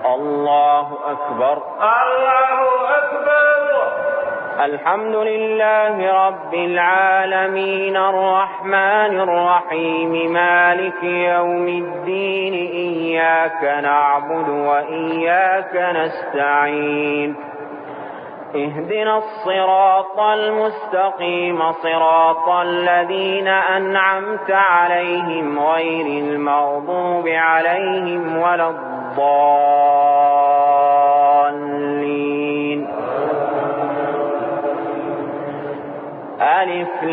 الله أكبر. الله أكبر. الحمد لله رب العالمين الرحمن الرحيم مالك يوم الدين إياك نعبد وإياك نستعين اهدنا الصراط المستقيم صراط الذين أنعمت عليهم غير المغضوب عليهم ولا الضالين. ألف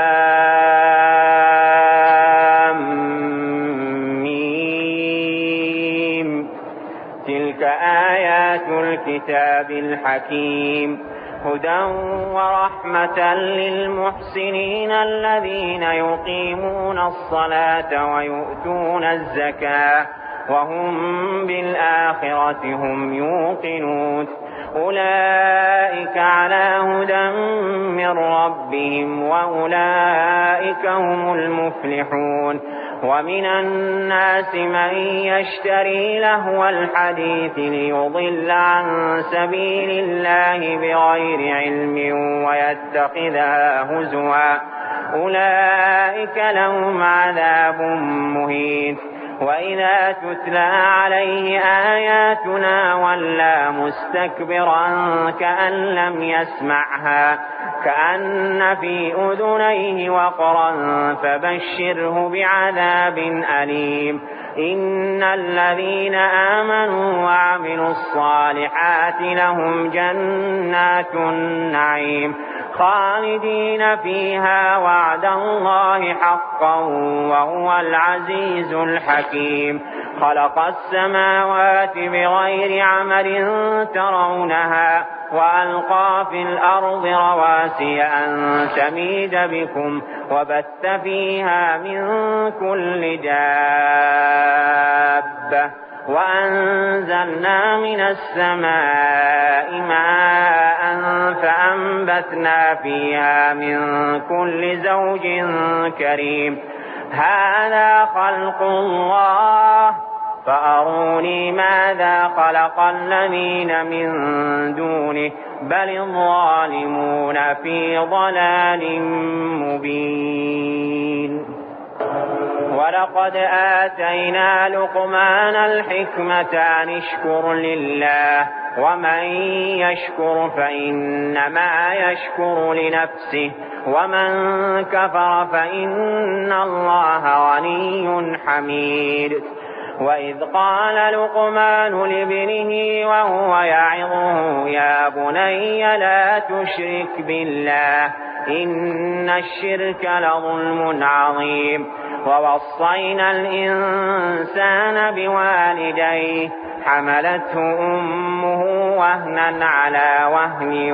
لام ميم تلك آيات الكتاب الحكيم هدى ورحمة للمحسنين الذين يقيمون الصلاة ويؤتون الزكاة وهم بالآخرة هم يوقنون أولئك على هدى من ربهم وأولئك هم المفلحون. ومن الناس من يشتري لهو الحديث ليضل عن سبيل الله بغير علم ويتخذها هزوا أولئك لهم عذاب مهين. وإذا تتلى عليه آياتنا ولى مستكبرا كأن لم يسمعها كأن في أذنيه وقرا فبشره بعذاب أليم. إن الذين آمنوا وعملوا الصالحات لهم جنات النعيم خالدين فيها وعد الله حقا وهو العزيز الحكيم. خلق السماوات بغير عمل ترونها وألقى في الأرض رواسي أن تميد بكم وبث فيها من كل دابة وأنزلنا من السماء ماء فأنبتنا فيها من كل زوج كريم. هذا خلق الله فأروني ماذا خلق الذين من دونه بل الظالمون في ضلال مبين. ولقد آتينا لقمان الحكمة أن اشكر لله ومن يشكر فإنما يشكر لنفسه ومن كفر فإن الله غني حميد. وإذ قال لقمان لابنه وهو يعظه يا بني لا تشرك بالله إن الشرك لظلم عظيم. ووصينا الإنسان بوالديه حملته أمه وهنا على وهن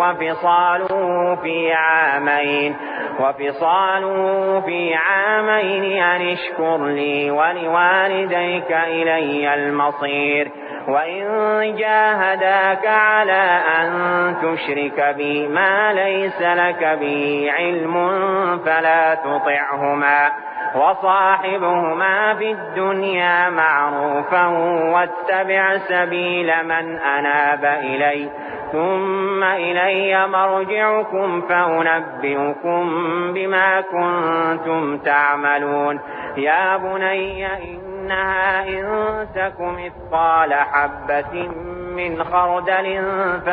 وفصاله في عامين أن اشكر لي ولوالديك إلي المصير. وإن جاهداك على أن تشرك بي ما ليس لك به علم فلا تطعهما وصاحبهما في الدنيا معروفا واتبع سبيل من أناب إلي ثم إلي مرجعكم فأنبئكم بما كنتم تعملون. يا بني إنها إن تك مثقال حبة من خردل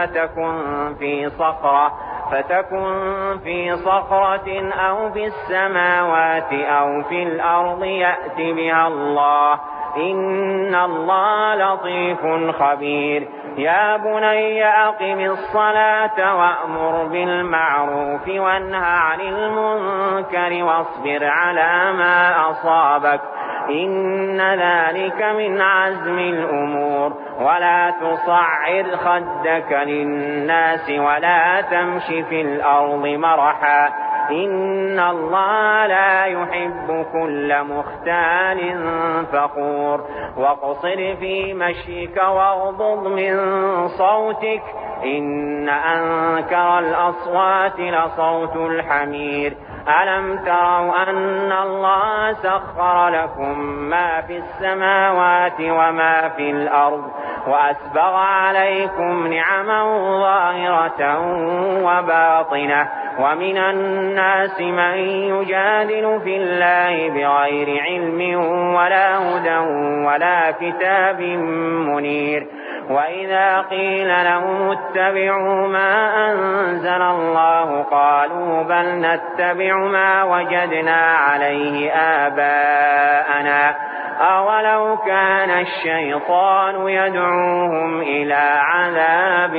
فتكن في صخرة أو في السماوات أو في الأرض يأت بها الله إن الله لطيف خبير. يا بني أقم الصلاة وأمر بالمعروف وانه عن المنكر واصبر على ما أصابك إن ذلك من عزم الأمور. ولا تصعر خدك للناس ولا تمش في الأرض مرحا إن الله لا يحب كل مختال فخور واقصر في مشيك واغضض من صوتك إن أنكر الأصوات لصوت الحمير ألم تروا أن الله سخر لكم ما في السماوات وما في الأرض وأسبغ عليكم نعما ظاهرة وباطنة ومن الناس من يجادل في الله بغير علم ولا هدى ولا كتاب منير وإذا قيل لهم اتبعوا ما أنزل الله قالوا بل نتبع ما وجدنا عليه آباءنا أولو كان الشيطان يدعوهم إلى عذاب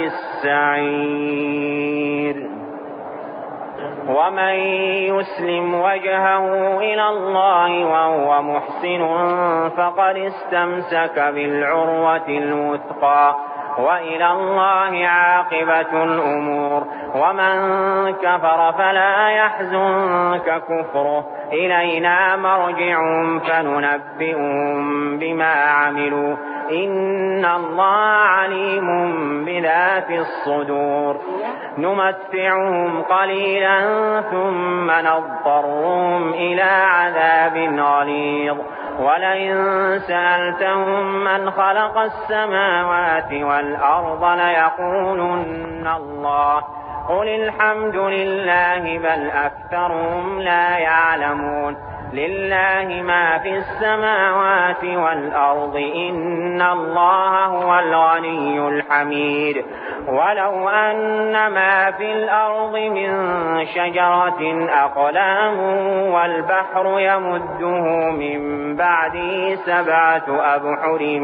السعير ومن يسلم وجهه إلى الله وهو محسن فقد استمسك بالعروة الوثقى وإلى الله عاقبة الأمور ومن كفر فلا يحزنك كفره إلينا مرجعهم فننبئهم بما عملوا إن الله عليم بذات الصدور نمتعهم قليلا ثم نضطرهم إلى عذاب غليظ ولئن سألتهم من خلق السماوات والأرض ليقولن الله قل الحمد لله بل أكثرهم لا يعلمون لله ما في السماوات والأرض إن الله هو الغني الحميد ولو أن ما في الأرض من شجرة أقلام والبحر يمده من بعده 7 أبحر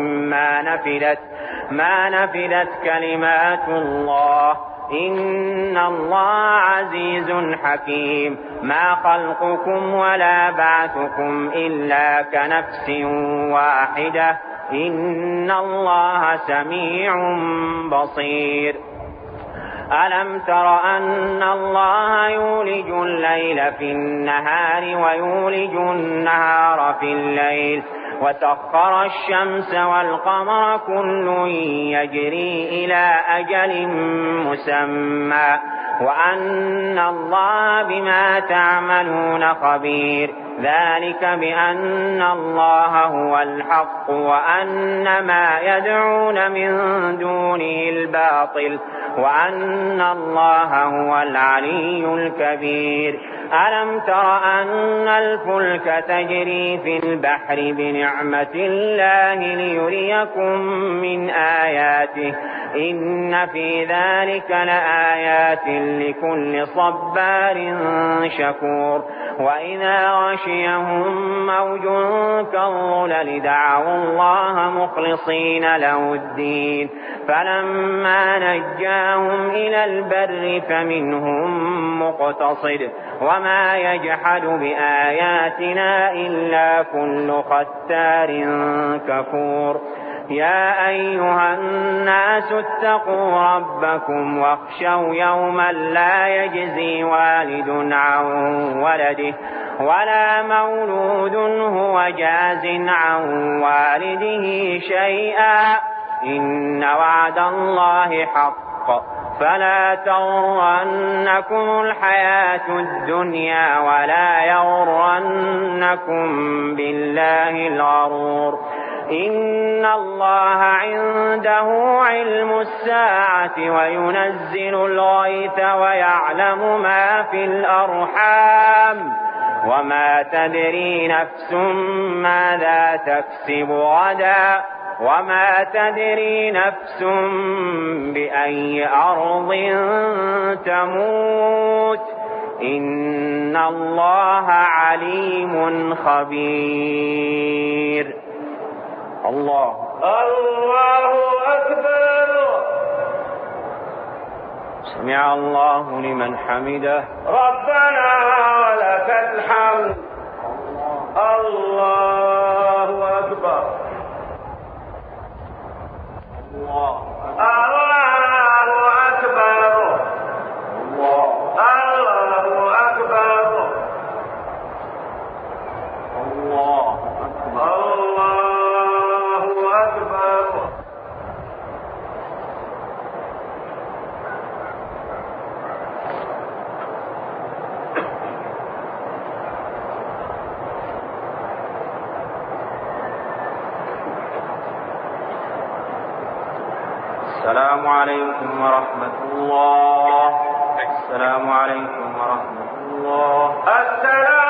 ما نفدت كلمات الله إن الله عزيز حكيم ما خلقكم ولا بعثكم إلا كنفس واحدة إن الله سميع بصير ألم تر أن الله يولج الليل في النهار ويولج النهار في الليل وسخر الشمس والقمر كل يجري إلى أجل مسمى وأن الله بما تعملون خبير ذلك بأن الله هو الحق وأن ما يدعون من دونه الباطل وأن الله هو العلي الكبير ألم تر أن الفلك تجري في البحر بنعمة الله ليريكم من آياته إن في ذلك لآيات لكل صبار شكور وإذا غشيهم موج كالظلل دعوا الله مخلصين له الدين فلما نجاهم إلى البر فمنهم مقتصد وما يجحد بآياتنا إلا كل ختار كفور يا أيها الناس اتقوا ربكم واخشوا يوما لا يجزي والد عن ولده ولا مولود هو جاز عن والده شيئا إن وعد الله حق فلا تغرنكم الحياة الدنيا ولا يغرنكم بالله الغرور إن الله عنده علم الساعة وينزل الغيث ويعلم ما في الأرحام وما تدري نفس ماذا تكسب غدا وما تدري نفس بأي أرض تموت إن الله عليم خبير الله أكبر سمع الله لمن حمده ربنا ولك الحمد الله أكبر الله أكبر الله أكبر السلام عليكم ورحمة الله. السلام عليكم ورحمة الله. السلام